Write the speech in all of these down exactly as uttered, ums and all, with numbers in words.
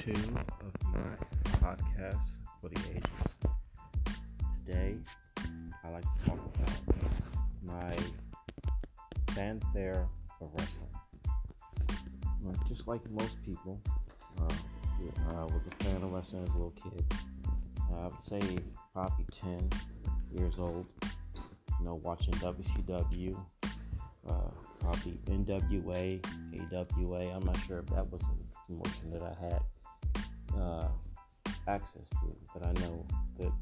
two of my podcast for the ages. Today, I like to talk about my fanfare of wrestling. Well, just like most people, uh, I was a fan of wrestling as a little kid. Uh, I would say probably ten years old. You know, watching W C W, uh, probably N W A, A W A. I'm not sure if that was a promotion that I had uh, access to, but I know that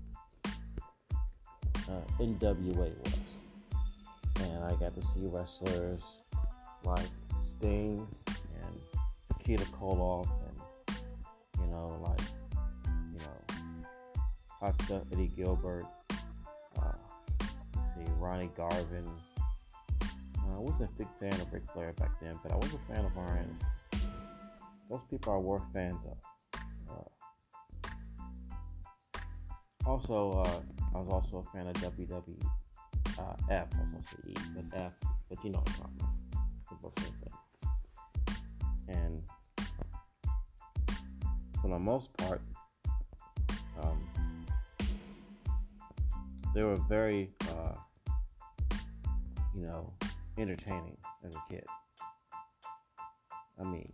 uh, N W A was. And I got to see wrestlers like Sting and Nikita Koloff and, you know, like, you know, Hot Stuff Eddie Gilbert. Uh, let's see, Ronnie Garvin. Uh, I wasn't a big fan of Ric Flair back then, but I was a fan of Arn Anderson. Those people I were fans of. Uh, also, uh, I was also a fan of W W F. I was going to say E, but F, but you know what I'm talking about. They're both the same thing. And for the most part, um, they were very, uh, you know, entertaining as a kid. I mean,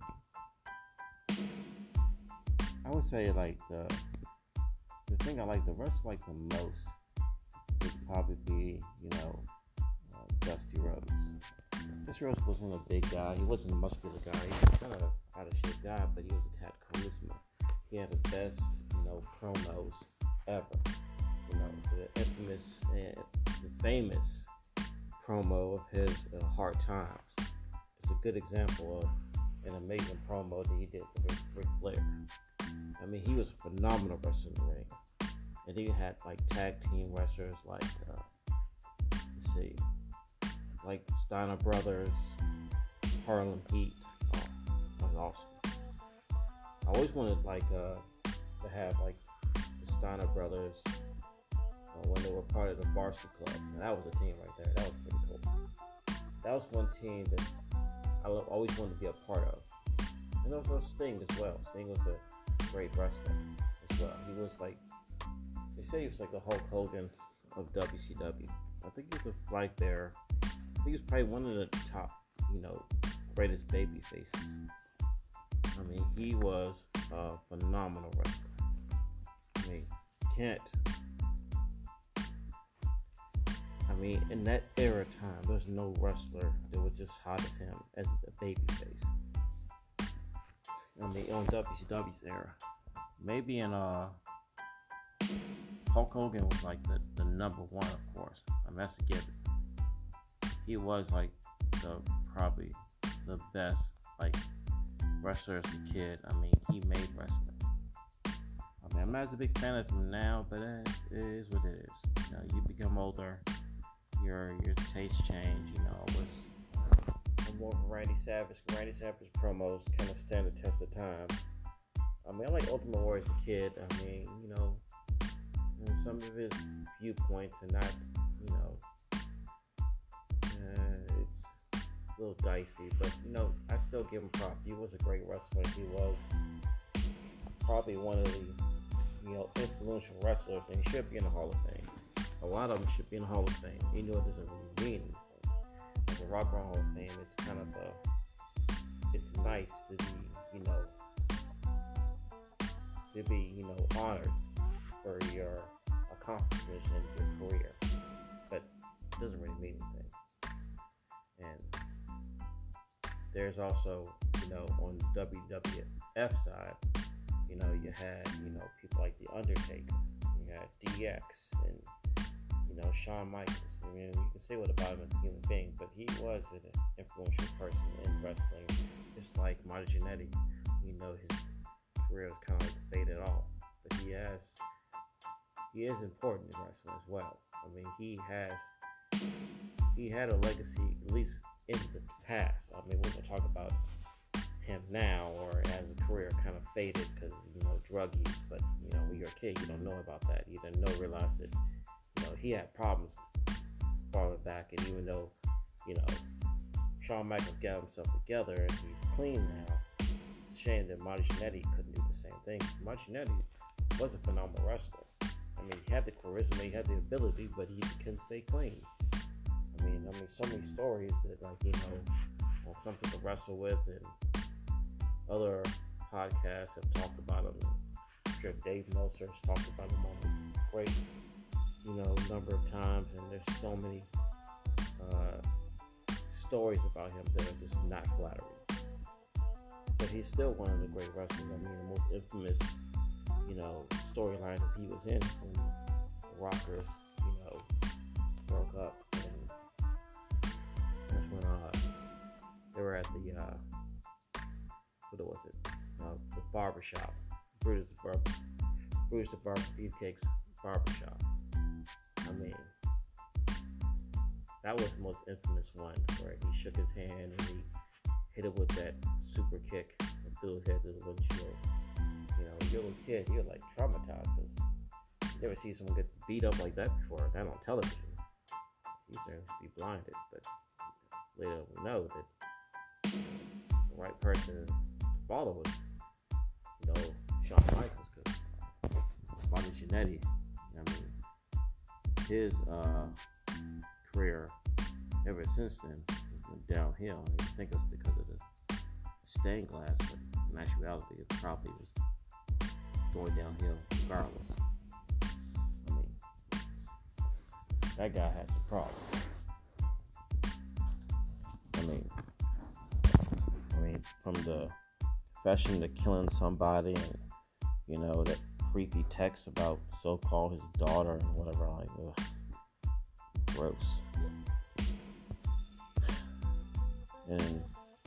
I would say like the the thing I like the rest like the most would probably be, you know, uh, Dusty Rhodes. Dusty Rhodes wasn't a big guy. He wasn't a muscular guy. He was kind of out of shape guy, but he was had charisma. He had the best, you know, promos ever. You know, the infamous and the famous promo of his uh, Hard Times. It's a good example of an amazing promo that he did for Ric Flair. I mean, he was a phenomenal wrestler in the ring. And then you had like tag team wrestlers like, uh, let's see, like Steiner Brothers, Harlem Heat. Oh, that was awesome. I always wanted like uh, to have like the Steiner Brothers uh, when they were part of the Varsity Club. And that was a team right there. That was pretty cool. That was one team that I always wanted to be a part of. And also Sting as well. Sting was a great wrestler as well. He was like, they say he was like the Hulk Hogan of W C W. I think he was a right there. I think he was probably one of the top, you know, greatest baby faces. I mean, he was a phenomenal wrestler. I mean, can't. I mean, in that era time, there's no wrestler that was just hot as him as a baby face. I mean, on W C W's era. Maybe in uh Hulk Hogan was like the, the number one, of course. I mean, that's a given. He was like the probably the best like wrestler as a kid. I mean, he made wrestling. I mean, I'm not as a big fan of him now, but it is, it is what it is. You know, you become older, your your taste change. You know, I was I'm more of a Randy Savage. Randy Savage's promos kind of stand the test of time. I mean, I like Ultimate Warrior as a kid. I mean, you know, and some of his viewpoints are not, you know, uh, it's a little dicey, but, you know, I still give him props. He was a great wrestler. He was probably one of the, you know, influential wrestlers, and he should be in the Hall of Fame. A lot of them should be in the Hall of Fame. You know, it doesn't really mean anything. Like the Rock and Roll Hall of Fame, it's kind of a, it's nice to be, you know, to be, you know, honored for your accomplishments in your career, but it doesn't really mean anything. And there's also, you know, on the W W F side, you know, you had, you know, people like The Undertaker, you had D X, and, you know, Shawn Michaels. I mean, you can say what about him as a human being, but he was an influential person in wrestling, just like Marty Jannetty. You know, his career is kind of like faded off, but he has he is important in wrestling as well. I mean, he has he had a legacy at least in the past. I mean, we're gonna talk about him now, or as a career kind of faded because, you know, drug use. But, you know, when you're a kid, you don't know about that. You didn't know realize that, you know, he had problems farther back, and even though, you know, Shawn Michaels got himself together and he's clean now, it's a shame that Marty Jannetty couldn't do the same thing. Martinelli was a phenomenal wrestler. I mean, he had the charisma, he had the ability, but he couldn't stay clean. I mean, I mean, so many stories that, like, you know, something to wrestle with, and other podcasts have talked about him. I'm sure Dave Meltzer has talked about him on a great, you know, number of times, and there's so many uh, stories about him that are just not flattering. But he's still one of the great wrestlers. I mean, the most infamous, you know, storyline that he was in when the Rockers, you know, broke up. And that's when uh, they were at the, uh, what was it? Uh, the barbershop. Brutus the Barber, Brutus the Barber Beefcake's barbershop. I mean, that was the most infamous one, where he shook his hand and he hit it with that super kick and threw his head through the windshield. You know, you're a little kid, you're like traumatized because you never see someone get beat up like that before, not on television. You used to be blinded, but later we know that the right person to follow was, you know, Shawn Michaels, because Bobby Chinetti, I mean, his uh, career ever since then has been downhill. I mean, I think it was because of the stained glass, but in actuality, it probably was going downhill regardless. I mean, that guy has some problems. I mean, I mean, from the confession to killing somebody, and you know, that creepy text about so-called his daughter and whatever, like, ugh, gross. And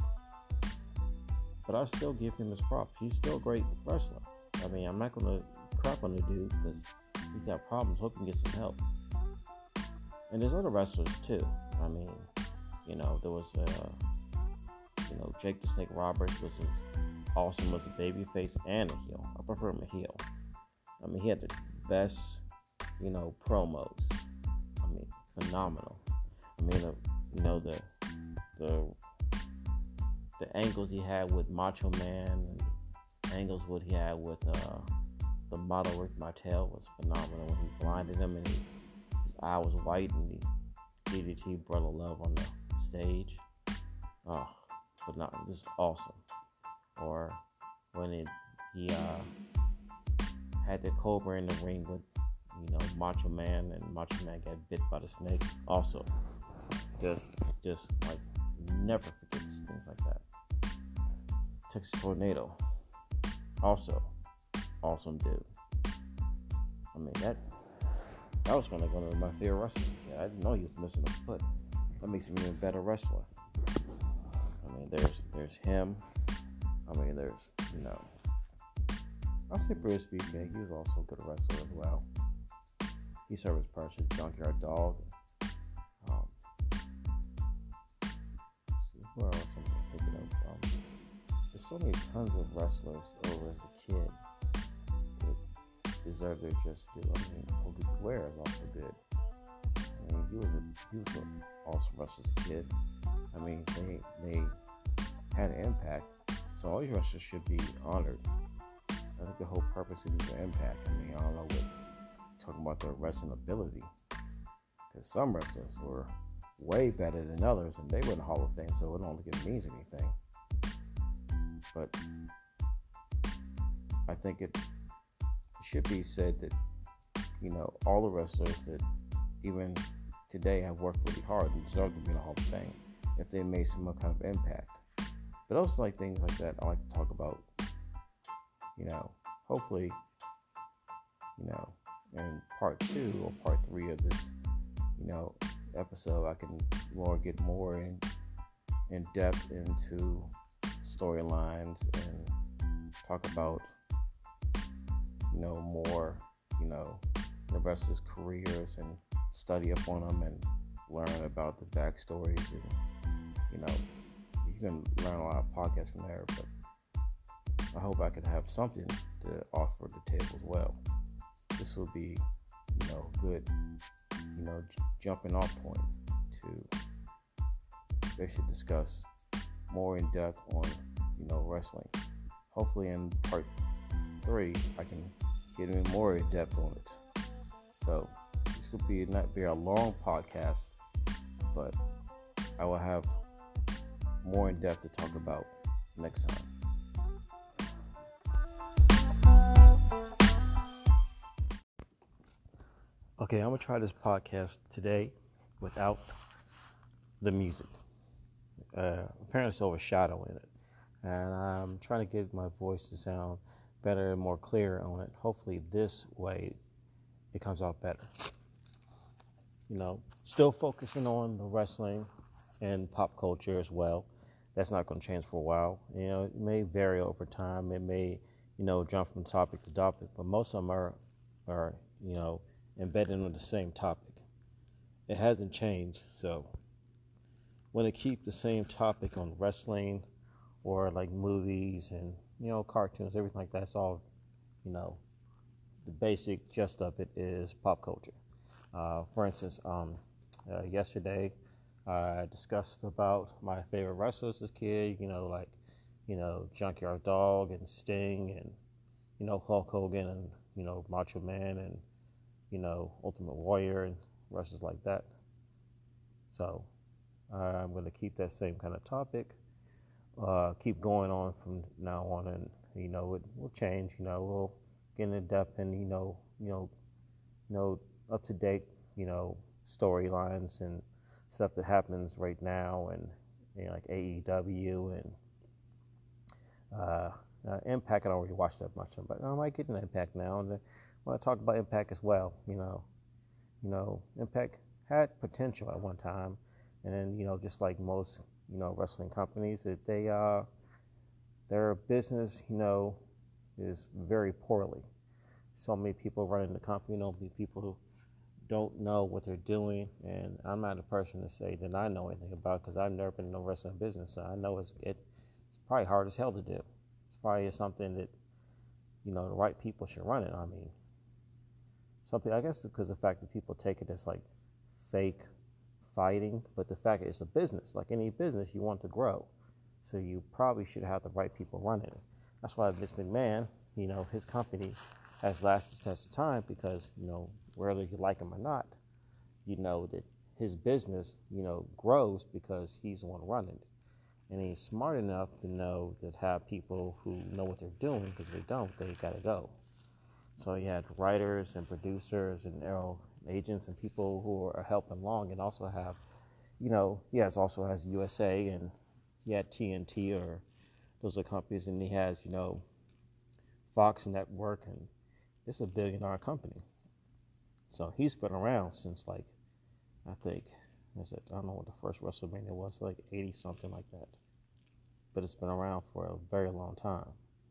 but I still give him his props. He's still a great wrestler. I mean, I'm not gonna crap on the dude because he's got problems. Hope he can get some help. And there's other wrestlers too. I mean, you know, there was uh, you know, Jake the Snake Roberts, which is awesome as a babyface and a heel. I prefer him a heel. I mean, he had the best, you know, promos. I mean, phenomenal. I mean, uh, you know, the the the angles he had with Macho Man, and angles what he had with uh, the model Rick Martel was phenomenal. When he blinded him and he, his eye was white, and he D D T Brother Love on the stage. Oh, phenomenal! This is awesome. Or when it, he uh, had the Cobra in the ring with, you know, Macho Man, and Macho Man got bit by the snake. Also, just, just like, never forget things like that. Texas Tornado, also, awesome dude. I mean, that, that was one of my favorite wrestlers. Yeah, I didn't know he was missing a foot. That makes him an even better wrestler. I mean, there's, there's him. I mean, there's, you know, I'll say Brutus Beefcake. He was also a good wrestler as well. He served his purpose, Junkyard Dog. Um, see, who else I'm thinking of? Um, there's so many tons of wrestlers over as a kid that deserve their just due. I mean, Kobe Guerrero is also good. I mean, he was a he was an awesome wrestler as a kid. I mean, they they had an impact. So all these wrestlers should be honored. I think the whole purpose is their impact. I mean, I don't know what talking about their wrestling ability, because some wrestlers were way better than others, and they were in the Hall of Fame, so it don't think it means anything. But I think it should be said that, you know, all the wrestlers that even today have worked really hard and deserve to be in the Hall of Fame if they made some kind of impact. But also, like, things like that I like to talk about, you know, hopefully, you know, in part two or part three of this, you know, episode, I can more get more in, in depth into storylines and talk about, you know, more, you know, the wrestlers' careers and study up on them and learn about the backstories, and, you know, you can learn a lot of podcasts from there, but I hope I can have something to offer the table as well. This will be, you know, good, you know, j- jumping off point to basically discuss more in depth on, you know, wrestling. Hopefully in part three, I can get even more in depth on it. So this could be not be a long podcast, but I will have more in depth to talk about next time. Okay, I'm gonna try this podcast today without the music. Uh, apparently, it's overshadowing it, and I'm trying to get my voice to sound better and more clear on it. Hopefully, this way it comes out better. You know, still focusing on the wrestling and pop culture as well. That's not going to change for a while. You know, it may vary over time. It may, you know, jump from topic to topic, but most of them are, are you know, embedded in the same topic. It hasn't changed, so when I keep the same topic on wrestling or like movies and, you know, cartoons, everything like that, it's all, you know, the basic gist of it is pop culture. Uh, for instance, um, uh, yesterday I discussed about my favorite wrestlers as a kid, you know, like, you know, Junkyard Dog and Sting and, you know, Hulk Hogan and, you know, Macho Man and, you know, Ultimate Warrior and wrestlers like that. So uh, I'm going to keep that same kind of topic, uh, keep going on from now on, and, you know, it will change. You know, we'll get in depth and, you know, you know, you know, up to date, you know, storylines and stuff that happens right now, and, you know, like A E W and uh, uh, Impact. I don't really watch that much, but I might get an Impact now, and I want to talk about Impact as well. You know, you know, Impact had potential at one time, and then, you know, just like most, you know, wrestling companies, that they uh, their business, you know, is very poorly. So many people running the company, you know, people who don't know what they're doing, and I'm not a person to say that I know anything about, because I've never been in no wrestling business, so I know it's it, it's probably hard as hell to do. It's probably something that, you know, the right people should run it. I mean, something, I guess, because the fact that people take it as like fake fighting, but the fact it's a business. Like any business, you want to grow, so you probably should have the right people running it. That's why Vince McMahon, you know, his company has lasted the test of time, because, you know, whether you like him or not, you know that his business, you know, grows because he's the one running it. And he's smart enough to know that have people who know what they're doing, because if they don't, they gotta go. So he had writers and producers and, you know, agents and people who are helping along, and also have, you know, he has also has U S A, and he had T N T, or those are companies, and he has, you know, Fox Network, and it's a billion dollar company. So he's been around since, like, I think, is it, I don't know what the first WrestleMania was, like eighty something like that. But it's been around for a very long time.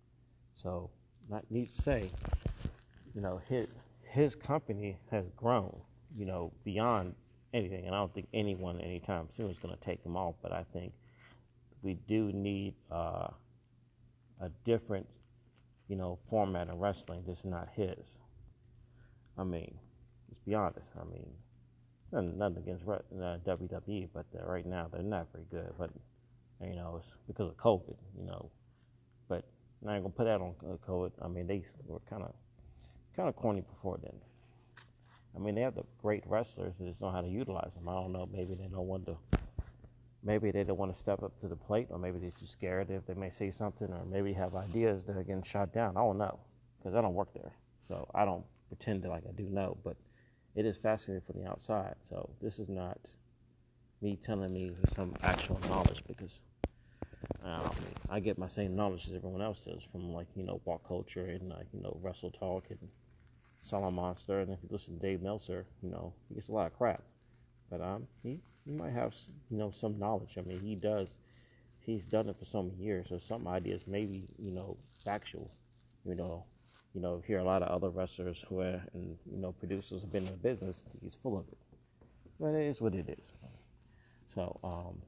So, not need to say, you know, his his company has grown, you know, beyond anything, and I don't think anyone anytime soon is going to take him off. But I think we do need uh, a different, you know, format of wrestling that's not his. I mean, let's be honest. I mean, nothing against uh, W W E, but uh, right now they're not very good. But, you know, it's because of COVID, you know. But I ain't gonna put that on uh, COVID. I mean, they were kind of kind of corny before then. I mean, they have the great wrestlers. They just know how to utilize them. I don't know. Maybe they don't want to. Maybe they don't want to step up to the plate, or maybe they're too scared if they may say something, or maybe have ideas that are getting shot down. I don't know, because I don't work there, so I don't pretend to like I do know. But it is fascinating from the outside. So this is not me telling me some actual knowledge, because I, don't mean, I get my same knowledge as everyone else does from, like, you know, walk culture and, like, you know, Wrestle Talk and Solid Monster. And if you listen to Dave Meltzer, you know, he gets a lot of crap. But um, he, he might have, you know, some knowledge. I mean, he does. He's done it for so many years. So some ideas maybe, you know, factual. You know, you know, hear a lot of other wrestlers who are, and, you know, producers have been in the business. He's full of it. But it is what it is. So, um,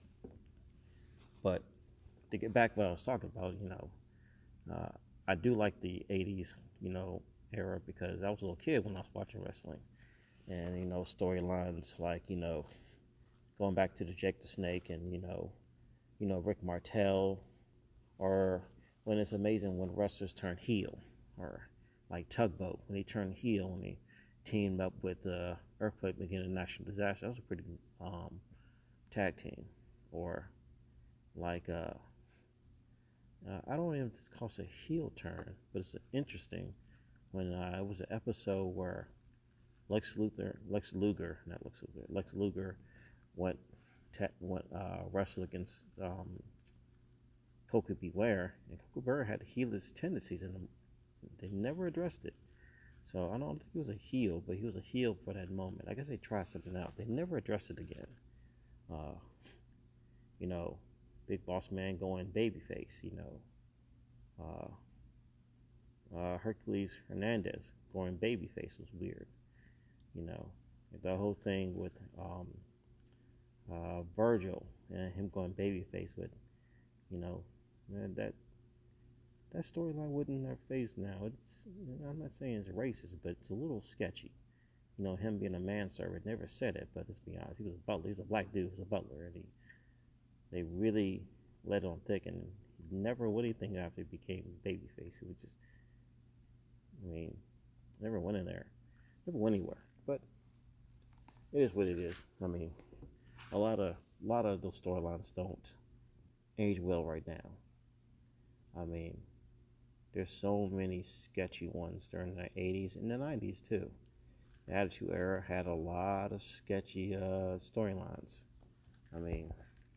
but to get back to what I was talking about, you know, uh, I do like the eighties, you know, era, because I was a little kid when I was watching wrestling. And, you know, storylines like, you know, going back to the Jake the Snake and, you know, you know, Rick Martel, or when it's amazing when wrestlers turn heel. or like Tugboat when he turned heel and he teamed up with uh, Earthquake beginning National Disaster. That was a pretty um, tag team. Or like uh, uh, I don't even it's called a heel turn, but it's interesting when uh, it was an episode where Lex Luthor, Lex Luger, not Lex Luthor, Lex Luger went te- went uh, wrestle against um, Coco Beware, and Coco Beware had heelish tendencies in him. They never addressed it. So I don't think he was a heel, but he was a heel for that moment. I guess they tried something out. They never addressed it again. Uh, you know, Big Boss Man going babyface. You know, uh, uh, Hercules Hernandez going babyface was weird. You know, the whole thing with um, uh, Virgil and him going babyface, but you know, man, that that storyline wouldn't have phased now. It's I'm not saying it's racist, but it's a little sketchy. You know, him being a manservant, never said it, but let's be honest, he was a butler. He was a black dude, he was a butler, and he they really let on thick, and he never would anything after he became babyface. It was just, I mean, never went in there, never went anywhere. But it is what it is. I mean, a lot of a lot of those storylines don't age well right now. I mean, there's so many sketchy ones during the eighties and the nineties too. The Attitude Era had a lot of sketchy uh, storylines. I mean,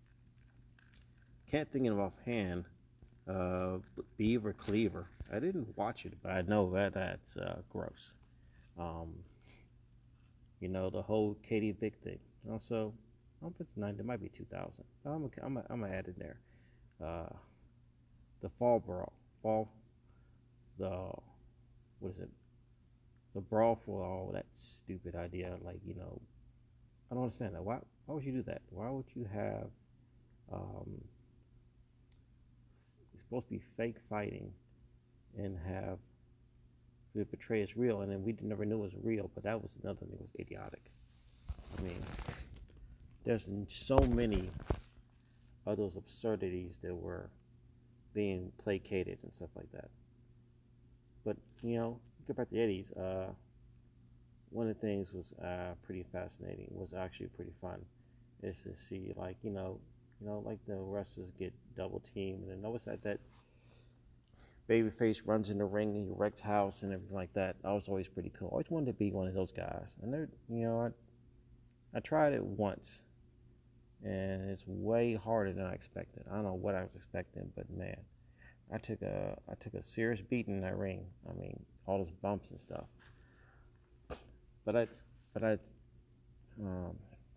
can't think of offhand. Uh, Beaver Cleaver. I didn't watch it, but I know that that's uh, gross. Um, you know, the whole Katie Vick thing. Also, I don't know if it's ninety, it might be two thousand. I'm gonna I'm I'm add it there. Uh, the Fall Brawl. Fall, the, what is it? The Brawl for all that stupid idea. Like, you know, I don't understand that. Why, why would you do that? Why would you have, um, it's supposed to be fake fighting and have it portray as real, and then we never knew it was real, but that was another thing that was idiotic. I mean, there's so many of those absurdities that were being placated and stuff like that. But, you know, go back to the eighties, uh, one of the things was uh, pretty fascinating, was actually pretty fun, is to see, like, you know, you know, like the wrestlers get double teamed, and then notice that that babyface runs in the ring and he wrecks house and everything like that. That was always pretty cool. I always wanted to be one of those guys. And they're, you know, I, I tried it once, and it's way harder than I expected. I don't know what I was expecting, but man, I took a I took a serious beating in that ring. I mean, all those bumps and stuff. But I, but I, um,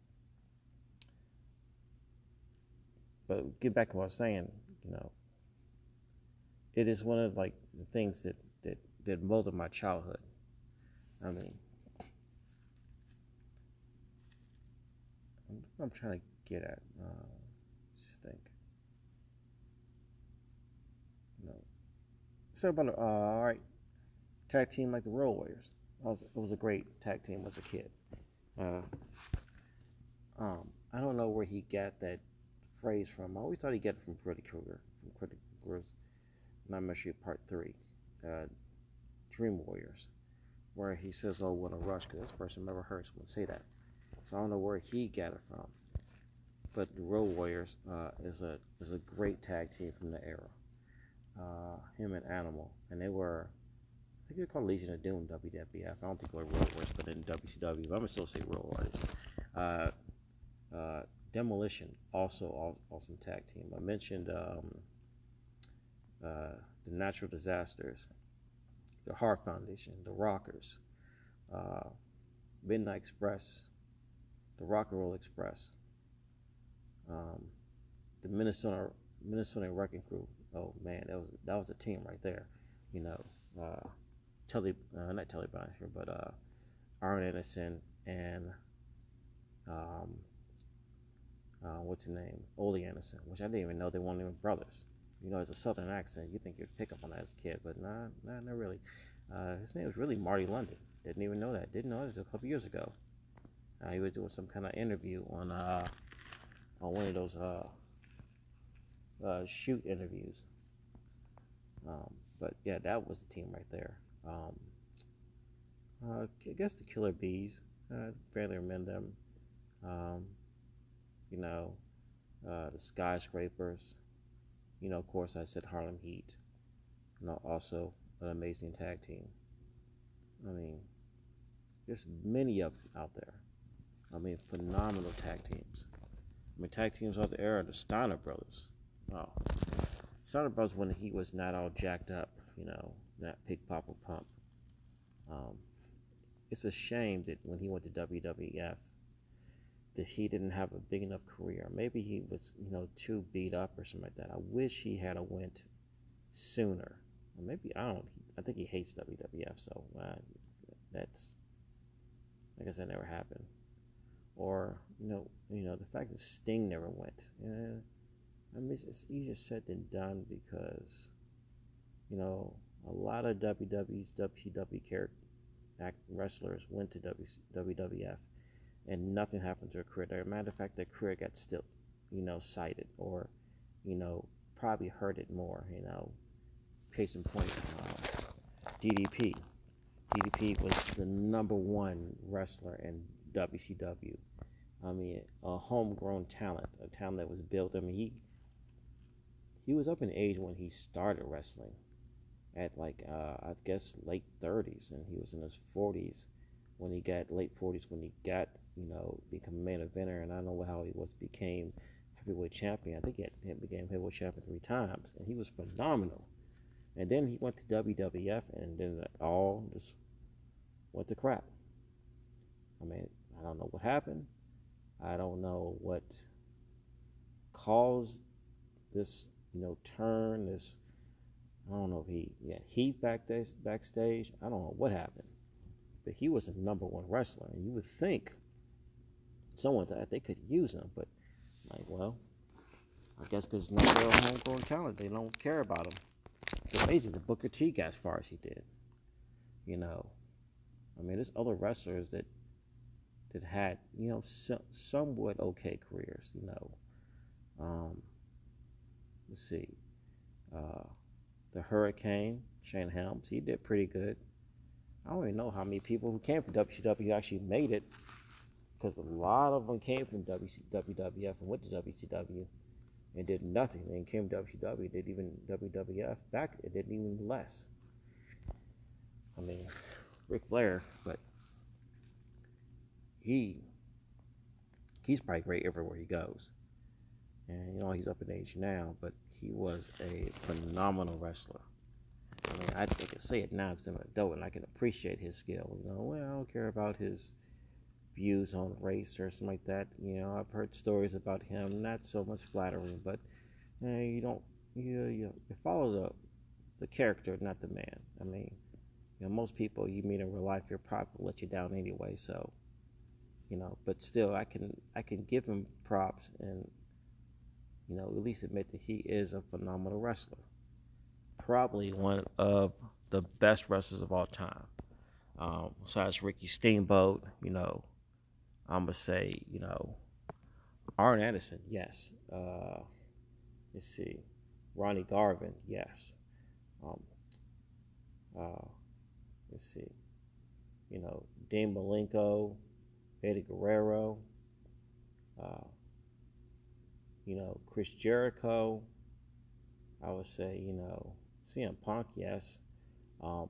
but get back to what I was saying. You know, it is one of like the things that that that molded my childhood. I mean, I'm, I'm trying to get at. Uh, let's just think. You know, so about uh, all right, tag team like the Road Warriors. It was, it was a great tag team as a kid. Uh, um, I don't know where he got that phrase from. I always thought he got it from Freddy Krueger, from Freddy Krueger's Nightmare Street Part Three, uh, Dream Warriors, where he says, "Oh, what a rush!" Because that's the first time I ever heard someone say that. So I don't know where he got it from. But the Road Warriors uh, is a is a great tag team from the era. Uh, him and Animal, and they were, I think they're called Legion of Doom, W W F. I don't think they were Road Warriors, but in W C W, but I'm gonna still say Road Warriors. Uh, uh, Demolition, also awesome tag team. I mentioned um, uh, the Natural Disasters, the Heart Foundation, the Rockers, uh, Midnight Express, the Rock and Roll Express, um, the Minnesota Minnesota Wrecking Crew. Oh man, that was that was a team right there. You know, uh, Tully, uh, not Tully Blanchard, but uh, Arn Anderson and um, uh, what's his name, Ole Anderson, which I didn't even know they weren't even brothers. You know, it's a southern accent. You think you'd pick up on that as a kid, but nah, nah, not really. Uh, his name was really Marty London. Didn't even know that. Didn't know it until a couple years ago. Uh, he was doing some kind of interview on uh, on one of those uh, uh, shoot interviews. Um, But yeah, that was the team right there. Um, uh, I guess the Killer Bees. I barely remember them. Um, you know, uh, the Skyscrapers. You know, of course, I said Harlem Heat. You know, also an amazing tag team. I mean, there's many of them out there. I mean, phenomenal tag teams. I mean, tag teams of the era, the Steiner brothers. Oh, Steiner brothers when he was not all jacked up, you know, not pick, pop, or pump. Um, it's a shame that when he went to W W F, that he didn't have a big enough career. Maybe he was, you know, too beat up or something like that. I wish he had a went sooner. Or maybe I don't. I think he hates W W F, so uh, that's, I guess that never happened. Or you know, you know, the fact that Sting never went. Eh, I mean, it's easier said than done because, you know, a lot of W W E's W C W character wrestlers went to W W F and nothing happened to their career. As a matter of fact, their career got still, you know, cited or, you know, probably hurt it more. You know, case in point, uh, D D P. D D P was the number one wrestler in W C W. I mean, a homegrown talent, a talent that was built. I mean, he he was up in age when he started wrestling, at like uh, I guess late thirties, and he was in his forties when he got late forties when he got you know become a main eventer. And I don't know how he was became heavyweight champion. I think he, had, he became heavyweight champion three times, and he was phenomenal. And then he went to W W F, and then it all just went to crap. I mean, I don't know what happened. I don't know what caused this, you know, turn. This, I don't know if he, yeah, he backstage. Backstage, I don't know what happened, but he was a number one wrestler, and you would think someone that they could use him, but like, well, I guess because no real homegrown talent, they don't care about him. It's amazing that Booker T got as far as he did. You know, I mean, there's other wrestlers that that had, you know, so, somewhat okay careers. You know, um, let's see, uh, the Hurricane, Shane Helms, he did pretty good. I don't even know how many people who came from W C W actually made it, because a lot of them came from W W F and went to W C W and did nothing. They came to W C W, did even W W F back, it did even less. I mean, Ric Flair, but he he's probably great everywhere he goes. And you know he's up in age now, but he was a phenomenal wrestler. I mean, I, I can say it now because I'm an adult and I can appreciate his skill. You know, well, I don't care about his views on race or something like that. You know, I've heard stories about him, not so much flattering, but you know, you don't you you, you follow the the character, not the man. I mean, you know, most people you meet in real life, you're probably let you down anyway. So, you know, but still, I can I can give him props and you know at least admit that he is a phenomenal wrestler. Probably one of the best wrestlers of all time. Um, besides Ricky Steamboat, you know, I'm gonna say, you know, Arn Anderson, yes. Uh, let's see, Ronnie Garvin, yes. Um, uh, let's see, you know, Dean Malenko, Eddie Guerrero, uh, you know, Chris Jericho. I would say, you know, C M Punk, yes. Um,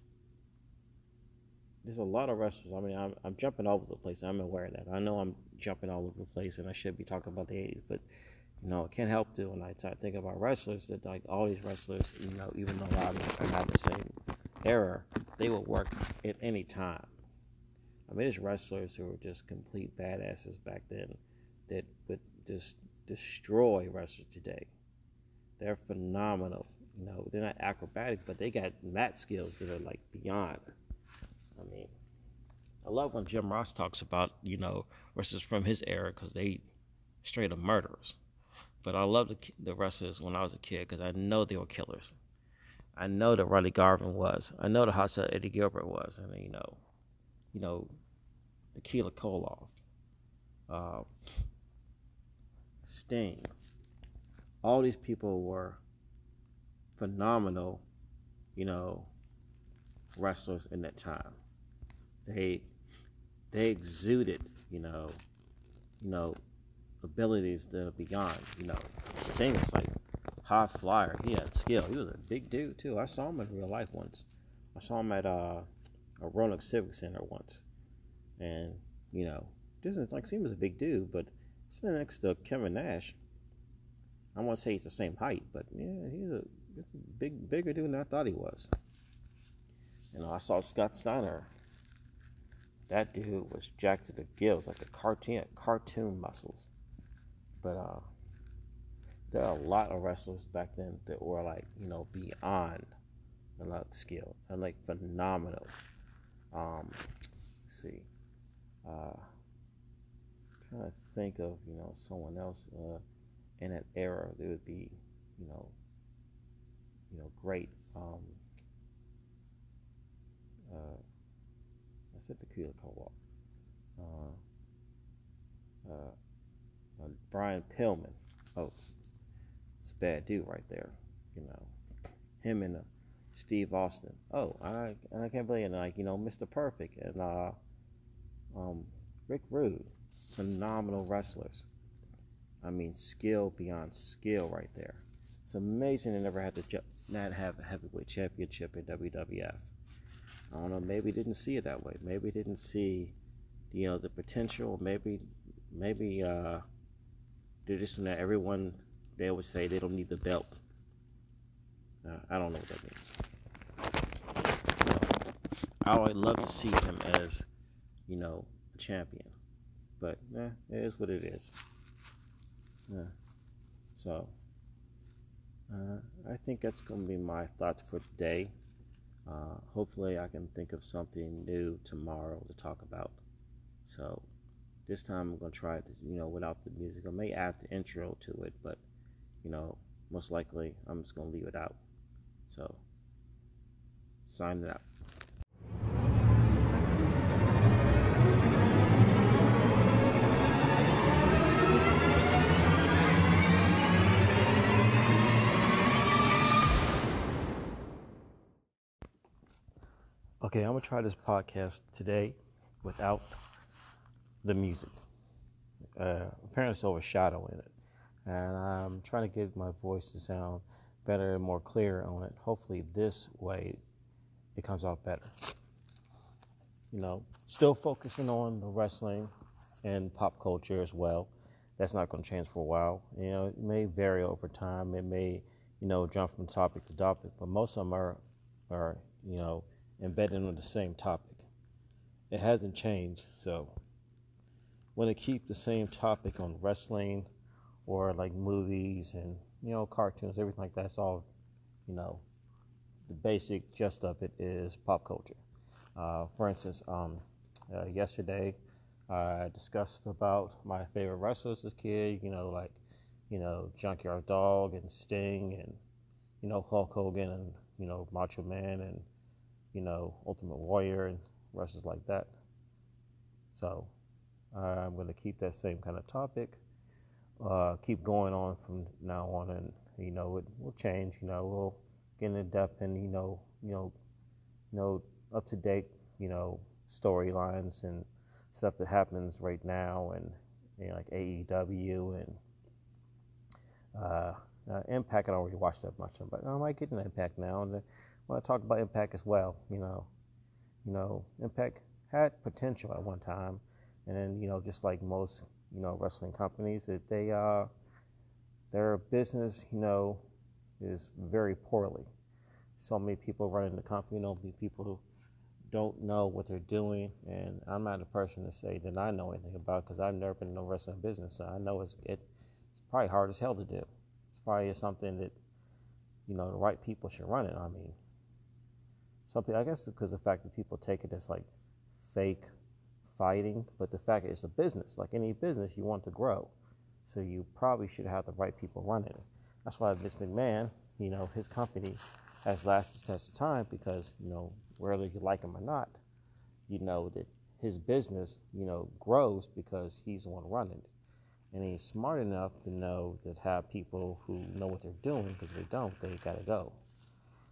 there's a lot of wrestlers. I mean, I'm, I'm jumping all over the place. I'm aware of that. I know I'm jumping all over the place, and I should be talking about the eighties, but you know, I can't help it when I start thinking about wrestlers that like all these wrestlers, you know, even though a lot of them are not the same era, they will work at any time. I mean, there's wrestlers who were just complete badasses back then that would just destroy wrestlers today. They're phenomenal. You know, they're not acrobatic, but they got mat skills that are like beyond. I mean, I love when Jim Ross talks about, you know, wrestlers from his era because they straight up murderers. But I love the, the wrestlers when I was a kid because I know they were killers. I know that Ronnie Garvin was. I know the hustle Eddie Gilbert was. And, you know, you know, the Keela Koloff, uh, Sting. All these people were phenomenal you know, wrestlers in that time. They they exuded, you know, you know, abilities that are beyond, you know, Sting was like high flyer. He had skill. He was a big dude too. I saw him in real life once. I saw him at uh, a Roanoke Civic Center once, and you know, doesn't like he was a big dude, but sitting next to Kevin Nash, I won't say he's the same height, but yeah, he's a, he's a big, bigger dude than I thought he was. You know, I saw Scott Steiner. That dude was jacked to the gills, like a cartoon, cartoon muscles. But uh, there are a lot of wrestlers back then that were like, you know, beyond the like skill and like phenomenal. Um, let's see, uh, trying to think of you know someone else uh, in that era that would be, you know, you know, great. Um, uh, I said Tequila Co-op. Uh, uh, uh, Brian Pillman. Oh, it's a bad dude right there. You know, him and uh, Steve Austin. Oh, I I can't believe it. Like you know, Mister Perfect and uh, um, Rick Rude, phenomenal wrestlers. I mean, skill beyond skill right there. It's amazing they never had to ju- not have a heavyweight championship in W W F. I don't know. Maybe didn't see it that way. Maybe didn't see, you know, the potential. Maybe, maybe uh, they're just that everyone they always say they don't need the belt. Uh, I don't know what that means. You know, I would love to see him as, you know, a champion, but eh, it is what it is. Yeah. So, uh, I think that's going to be my thoughts for today. Uh, hopefully, I can think of something new tomorrow to talk about. So, this time I'm going to try it, you know, without the music. I may add the intro to it, but, you know, most likely I'm just going to leave it out. So, signing out. Okay, I'm gonna try this podcast today without the music. Uh, apparently, it's overshadowing it, and I'm trying to get my voice to sound better and more clear on it. Hopefully, this way it comes out better. You know, still focusing on the wrestling and pop culture as well. That's not going to change for a while. You know, it may vary over time. It may, you know, jump from topic to topic, but most of them are, are you know, embedded on the same topic. It hasn't changed, so when I keep the same topic on wrestling or like movies and you know cartoons, everything like that, it's all, you know, the basic gist of it is pop culture. Uh, for instance, um, uh, yesterday I discussed about my favorite wrestlers as a kid. You know, like you know Junkyard Dog and Sting and you know Hulk Hogan and you know Macho Man and you know, Ultimate Warrior and wrestlers like that. So uh, I'm going to keep that same kind of topic, uh, keep going on from now on, and you know, it will change. You know, we'll get in depth and you know, you know, you know, up to date, you know, storylines and stuff that happens right now, and you know, like A E W and uh, uh, Impact. I don't really watch that much, but I might get into Impact now, and I want to talk about Impact as well. You know. You know, Impact had potential at one time, and then you know, just like most you know wrestling companies, that they uh, their business you know is very poorly. So many people running the company, you know, people who don't know what they're doing, and I'm not a person to say that I know anything about because I've never been in no wrestling business, so I know it's it, it's probably hard as hell to do. It's probably something that you know the right people should run it. I mean. Something I guess because the fact that people take it as like fake fighting, but the fact it's a business. Like any business, you want to grow, so you probably should have the right people running it. That's why Vince McMahon, you know, his company has lasted the test of time because you know whether you like him or not, you know that his business, you know, grows because he's the one running it, and he's smart enough to know that have people who know what they're doing because if they don't, they gotta go.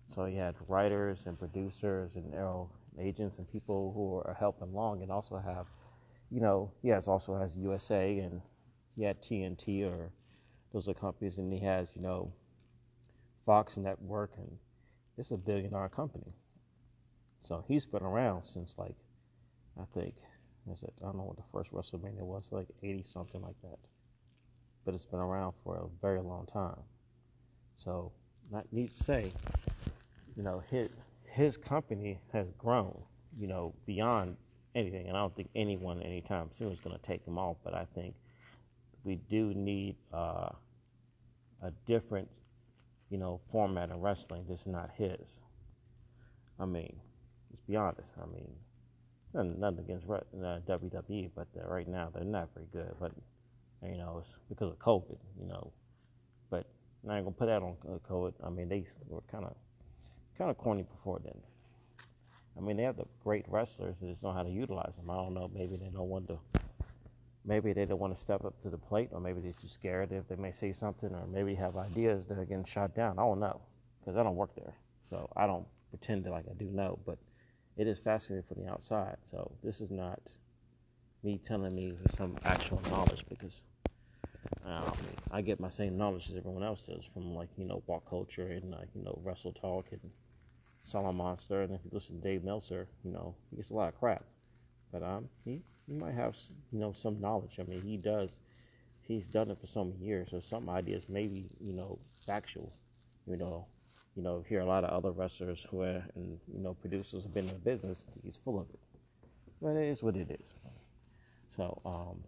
So he had writers and producers and you know, agents and people who are helping along, and also have, you know, he has also has U S A, and he had T N T, or those are companies, and he has, you know, Fox Network, and it's a billion dollar company. So he's been around since like, I think, is it, I don't know what the first WrestleMania was, like eighty something like that. But it's been around for a very long time. So, not need to say, you know, his his company has grown, you know, beyond anything, and I don't think anyone anytime soon is going to take him off. But I think we do need uh, a different, you know, format of wrestling that's not his. I mean, let's be honest. I mean, nothing against uh, W W E, but uh, right now they're not very good. But you know, it's because of COVID, you know. But I ain't gonna put that on uh, COVID. I mean, they were kind of kind of corny before then. I mean, they have the great wrestlers. They just don't know how to utilize them. I don't know. Maybe they don't want to. Maybe they don't want to step up to the plate, or maybe they're too scared if they may say something, or maybe have ideas that are getting shot down. I don't know, because I don't work there, so I don't pretend that like I do know. But it is fascinating from the outside. So this is not me telling me some actual knowledge, because uh, I mean, I get my same knowledge as everyone else does from, like, you know, Walk Culture and, like, you know, Wrestle Talk and Solid Monster. And if you listen to Dave Meltzer, you know, he gets a lot of crap. But um, he, he might have, you know, some knowledge. I mean, he does. He's done it for so many years. So some ideas maybe, you know, factual. You know, you know, hear a lot of other wrestlers who are, and, you know, producers have been in the business. He's full of it. But it is what it is. So, um,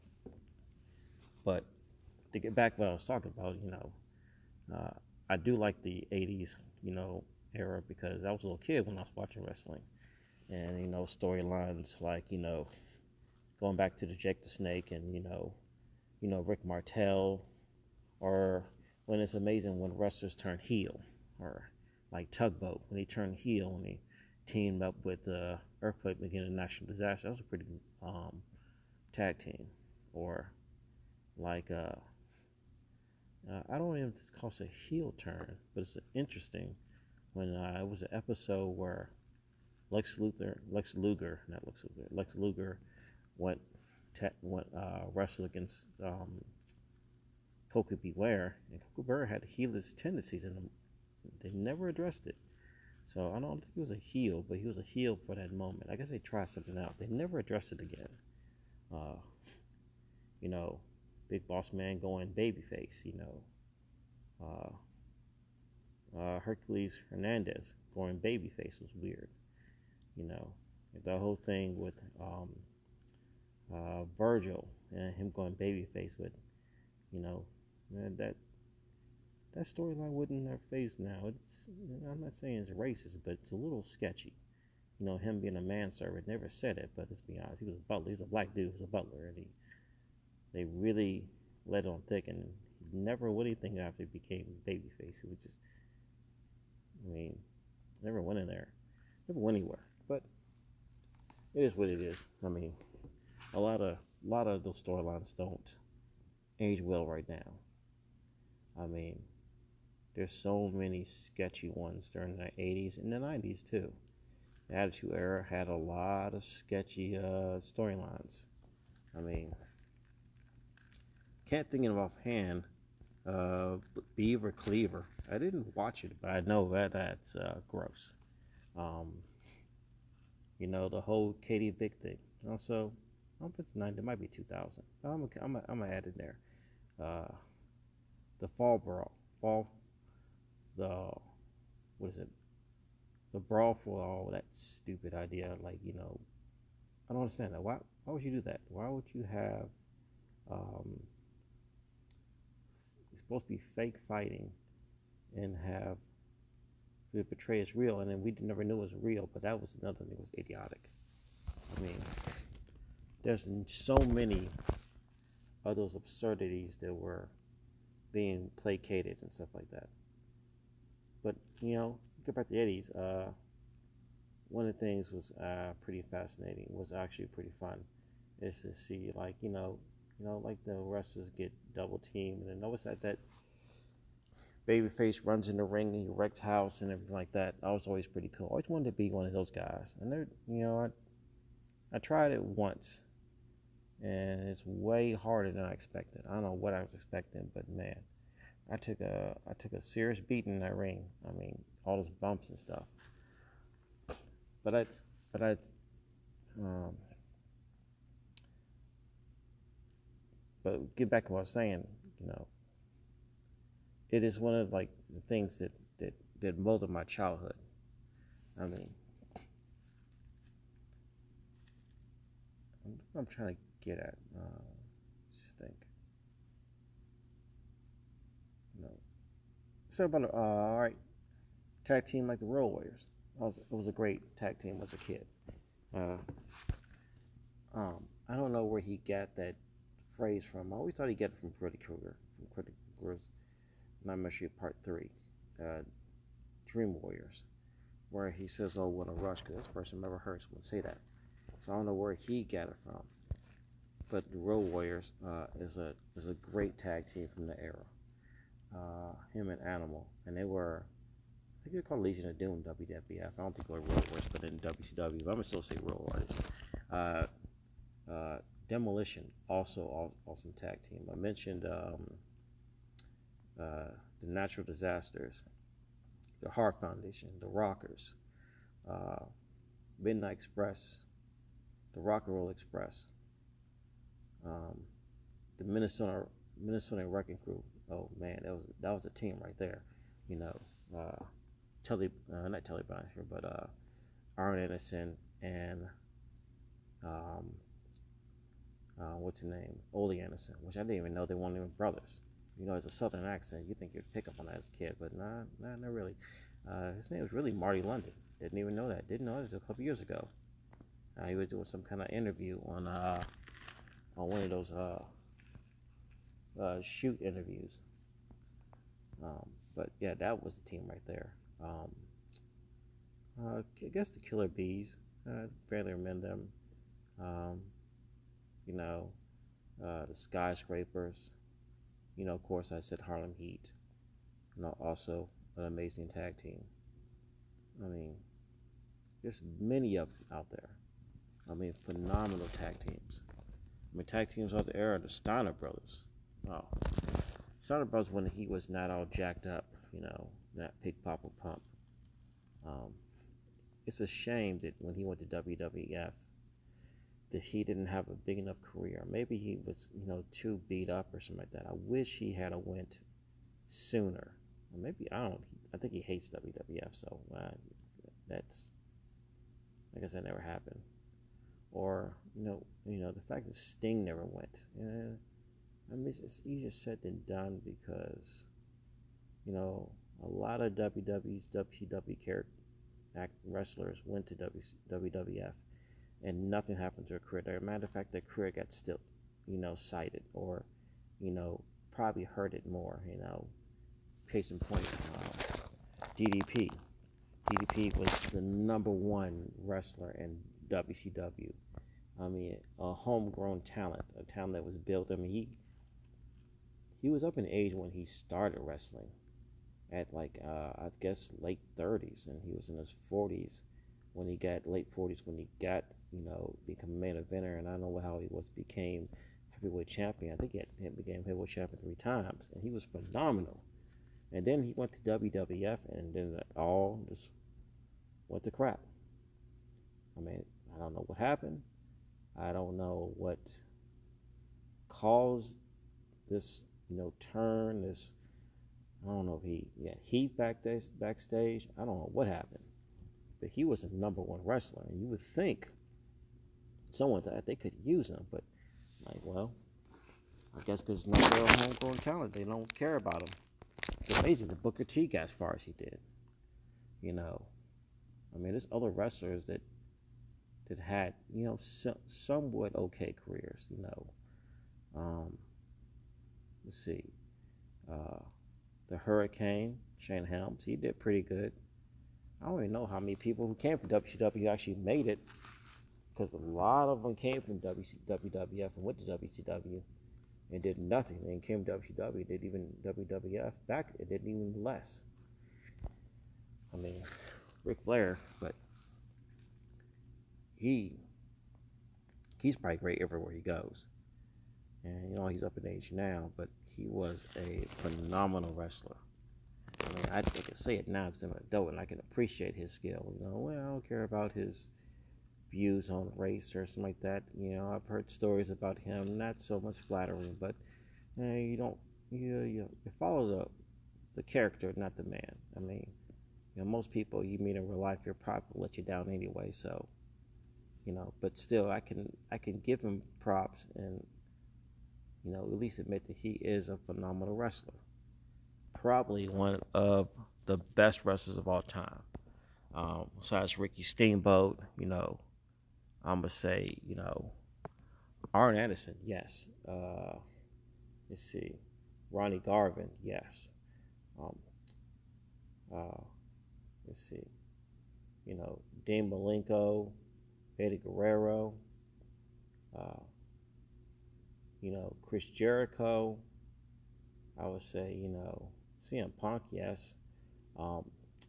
but to get back to what I was talking about, you know, uh, I do like the eighties, you know, era, because I was a little kid when I was watching wrestling. And, you know, storylines like, you know, going back to the Jake the Snake, and, you know, you know, Rick Martel, or when it's amazing when wrestlers turn heel, or like Tugboat, when he turned heel and he teamed up with uh, Earthquake McGinn and National Disaster. That was a pretty good um, tag team. Or like, uh, uh, I don't even know if it's called a heel turn, but it's interesting when uh, it was an episode where Lex Luthor, Lex Luger, not Lex Luthor, Lex Luger went te- went uh, wrestled against um, Coco Beware, and Coco Beware had heelish tendencies in him. They never addressed it. So I don't think he was a heel, but he was a heel for that moment. I guess they tried something out. They never addressed it again. Uh, you know, Big Boss Man going babyface. You know, uh, uh, Hercules Hernandez going babyface was weird. You know, the whole thing with um, uh, Virgil and him going babyface with, you know, that that storyline wouldn't have phased now. It's, I'm not saying it's racist, but it's a little sketchy. You know, him being a manservant, never said it, but let's be honest, he was a butler. He was a black dude, he was a butler, and he they really let it on thick, and he never would anything after he became babyface. It was just, I mean, never went in there, never went anywhere. But it is what it is. I mean, a lot of a lot of those storylines don't age well right now. I mean, there's so many sketchy ones during the eighties and the nineties too. The Attitude Era had a lot of sketchy uh, storylines. I mean, can't think of offhand. Uh, Beaver Cleaver. I didn't watch it, but I know that that's uh, gross. Um, you know, the whole Katie Vick thing. Also, I don't know if it's ninety. It might be two thousand. I'm gonna I'm I'm add it there. Uh, the Fall Brawl. Fall. The what is it? The brawl for all that stupid idea. Like, you know, I don't understand that. Why? Why would you do that? Why would you have? Um, it's supposed to be fake fighting, and have it portray as real, and then we never knew it was real. But that was another thing that was idiotic. I mean, there's so many of those absurdities that were being placated and stuff like that. But, you know, go back to the eighties. Uh, one of the things was uh, pretty fascinating. Was actually pretty fun. Is to see, like, you know, you know, like the wrestlers get double teamed, and then notice that that Babyface runs in the ring and he wrecks house and everything like that. That was always pretty cool. I always wanted to be one of those guys. And they're, you know, I, I tried it once, and it's way harder than I expected. I don't know what I was expecting, but man, I took a I took a serious beating in that ring. I mean, all those bumps and stuff. But I, but I, um, but get back to what I was saying. You know, it is one of like the things that that that molded my childhood. I mean, I'm, I'm trying to get at. Uh, let's just think. No. So about uh, all right, tag team like the Road Warriors. It was, it was a great tag team as a kid. Uh, um, I don't know where he got that phrase from. I always thought he got it from Freddy Krueger, from Freddy Krueger's Nightmare Street Part Three, uh, Dream Warriors, where he says, "Oh, what a rush!" Because this person never heard someone say that. So I don't know where he got it from. But the Road Warriors uh, is a is a great tag team from the era. Uh, him and Animal, and they were, I think they're called Legion of Doom, W W F. I don't think they were Road Warriors, but in W C W, but I'm gonna still say Road Warriors. Uh, uh, Demolition, also awesome tag team. I mentioned um, uh, the Natural Disasters, the Heart Foundation, the Rockers, uh, Midnight Express, the Rock and Roll Express, um, the Minnesota Minnesota Wrecking Crew. Oh man, that was that was a team right there. You know, uh, Telly, uh, not Telly Blanchard, but uh, Arn Anderson and um, uh, what's his name, Ole Anderson, which I didn't even know they weren't even brothers. You know, it's a Southern accent. You think you'd pick up on that as a kid, but nah, nah, not really. Uh, his name was really Marty London. Didn't even know that. Didn't know it until a couple years ago. Uh, he was doing some kind of interview on uh, on one of those uh, uh, shoot interviews. Um, but yeah, that was the team right there. Um, uh, I guess the Killer Bees. Uh, barely remember them. Um, you know, uh, the Skyscrapers. You know, of course, I said Harlem Heat. You know, also an amazing tag team. I mean, there's many of them out there. I mean, phenomenal tag teams. I mean, tag teams of the era, the Steiner Brothers. Oh, Steiner Brothers when he was not all jacked up, you know, not Pig Papa Pump. Um, it's a shame that when he went to W W F, that he didn't have a big enough career. Maybe he was, you know, too beat up or something like that. I wish he had a went sooner. Or maybe I don't. I think he hates W W F, so uh, that's, I guess that never happened. Or you know, you know, the fact that Sting never went. Yeah, I mean, it's easier said than done because, you know, a lot of W W E's W C W character wrestlers went to W W F, and nothing happened to their career. As a matter of fact, their career got still, you know, cited or, you know, probably hurt it more. You know, case in point, uh, D D P. D D P was the number one wrestler in W C W. I mean, a homegrown talent, a talent that was built. I mean, he he was up in age when he started wrestling, at like uh, I guess late thirties, and he was in his forties when he got late forties when he got you know become a main eventer. And I don't know how he was became heavyweight champion. I think he, had, he became heavyweight champion three times, and he was phenomenal. And then he went to W W F, and then it all just went to crap. I mean, I don't know what happened. I don't know what caused this, you know, turn. This, I don't know if he, yeah, heat back there, backstage. I don't know what happened, but he was a number one wrestler, and you would think someone thought they could use him, but like, well, I guess because no real homegrown talent, they don't care about him. It's amazing that Booker T got as far as he did. You know, I mean, there's other wrestlers that that had, you know, so, somewhat okay careers. You know, um, let's see, uh, the Hurricane, Shane Helms, he did pretty good. I don't even know how many people who came from W C W actually made it, because a lot of them came from W C W and went to W C W. and did nothing. And came to W C W, did even W W F back, it did even less. I mean, Ric Flair, but he he's probably great everywhere he goes. And you know he's up in age now, but he was a phenomenal wrestler. I mean, I, I can say it now because I'm an adult and I can appreciate his skill. You know, well, I don't care about his views on race or something like that. You know, I've heard stories about him, not so much flattering, but you know, you don't you you, you follow the the character, not the man. I mean, you know, most people you meet in real life, you're probably let you down anyway. So, you know, but still, I can I can give him props and you know at least admit that he is a phenomenal wrestler. Probably one of the best wrestlers of all time. Um, besides Ricky Steamboat, you know, I'm gonna say, you know, Arn Anderson, yes. Uh, let's see, Ronnie Garvin, yes. Um, uh, let's see, you know, Dean Malenko, Eddie Guerrero, uh, you know, Chris Jericho. I would say, you know, C M Punk, yes. Um,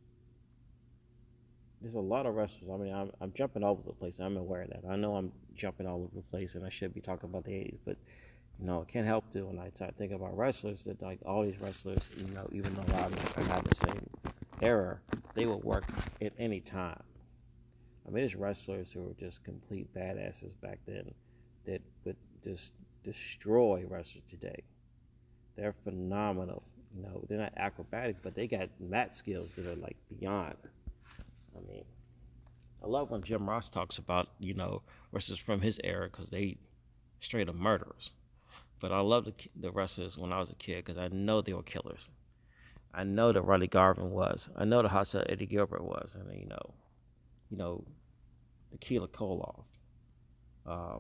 there's a lot of wrestlers. I mean, I'm, I'm jumping all over the place. I'm aware of that. I know I'm jumping all over the place, and I should be talking about the eighties, but you know, I can't help it when I start thinking about wrestlers that like all these wrestlers, you know, even though a lot of them are not the same era, they would work at any time. I mean, there's wrestlers who were just complete badasses back then that would just destroy wrestlers today. They're phenomenal. You know, they're not acrobatic, but they got mat skills that are like beyond. I mean, I love when Jim Ross talks about, you know, wrestlers from his era because they straight up murderers. But I love the, the wrestlers when I was a kid because I know they were killers. I know that Ronnie Garvin was. I know the hustle Eddie Gilbert was. And, you know, you know, the Keela Koloff, uh,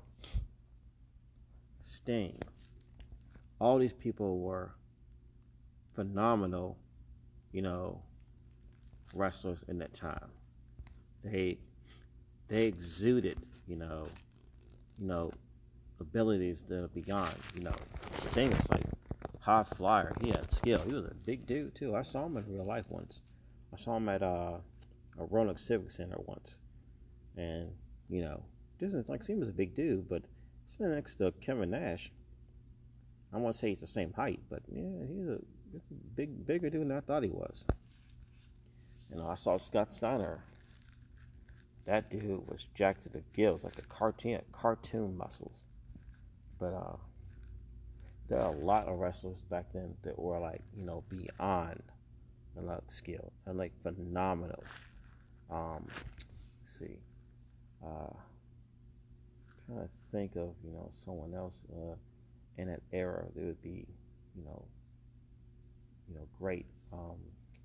Sting. All these people were phenomenal, you know, wrestlers in that time. They they exuded, you know, you know, abilities that are beyond, you know. Sting was like high flyer. He had skill. He was a big dude too. I saw him in real life once. I saw him at uh, a Roanoke Civic Center once, and you know, doesn't like he was a big dude, but sitting next to Kevin Nash. I won't say he's the same height, but yeah, he's a, he's a big, bigger dude than I thought he was. You know, I saw Scott Steiner. That dude was jacked to the gills, like a cartoon, cartoon muscles. But uh, there are a lot of wrestlers back then that were like, you know, beyond the like skill and like phenomenal. Um, let's see, uh, trying to think of you know someone else. Uh, in that era, they would be, you know, you know, great. Um,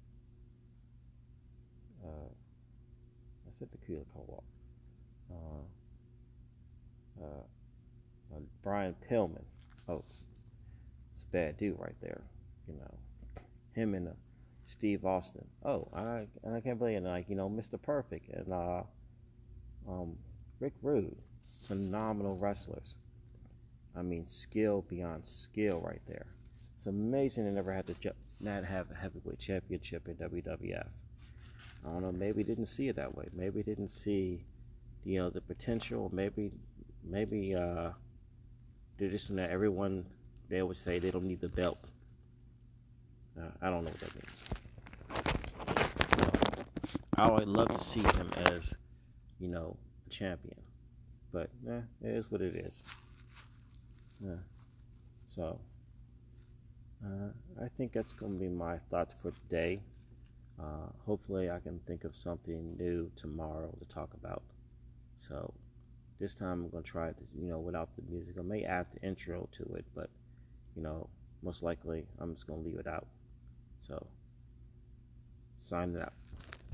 uh, I said the Keela Co-op. Uh, uh, uh, Brian Pillman. Oh, it's a bad dude right there. You know, him and uh, Steve Austin. Oh, I and I can't believe it. Like you know, Mister Perfect and uh, um, Rick Rude, phenomenal wrestlers. I mean, skill beyond skill right there. It's amazing they never had to ju- not have a heavyweight championship in W W F. I don't know, maybe didn't see it that way. Maybe didn't see, you know, the potential. Maybe, maybe uh, they're just that everyone they always say they don't need the belt. Uh, I don't know what that means. You know, I would love to see him as, you know, a champion, but eh, it is what it is. Yeah. So, uh, I think that's going to be my thoughts for today. Uh, hopefully, I can think of something new tomorrow to talk about. So, this time I'm going to try to, you know, without the music. I may add the intro to it, but, you know, most likely I'm just going to leave it out. So, signing out.